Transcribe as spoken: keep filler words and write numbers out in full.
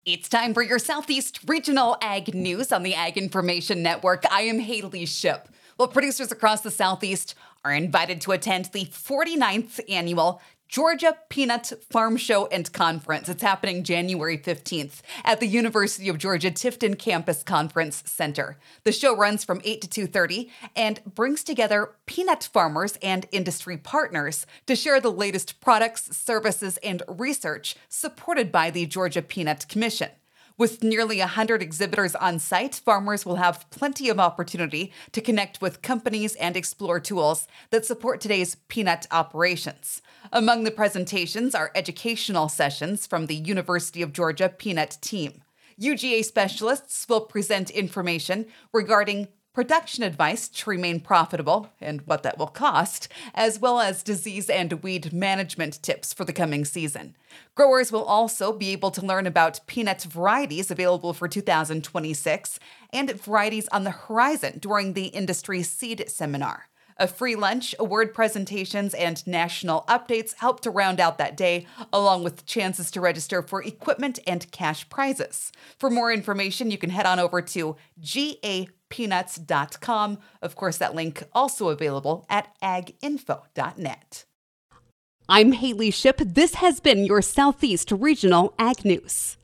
It's time for your Southeast Regional Ag News on the Ag Information Network. I am Haley Ship. Well, producers across the Southeast are invited to attend the forty-ninth Annual Georgia Peanut Farm Show and Conference. It's happening January fifteenth at the University of Georgia Tifton Campus Conference Center. The show runs from eight to two thirty and brings together peanut farmers and industry partners to share the latest products, services, and research supported by the Georgia Peanut Commission. With nearly one hundred exhibitors on site, farmers will have plenty of opportunity to connect with companies and explore tools that support today's peanut operations. Among the presentations are educational sessions from the University of Georgia Peanut team. U G A specialists will present information regarding production advice to remain profitable and what that will cost, as well as disease and weed management tips for the coming season. Growers will also be able to learn about peanut varieties available for two thousand twenty-six and varieties on the horizon during the Industry Seed Seminar. A free lunch, award presentations, and national updates help to round out that day, along with chances to register for equipment and cash prizes. For more information, you can head on over to G A peanuts dot com. Of course, that link also available at ag info dot net. I'm Haley Ship. This has been your Southeast Regional Ag News.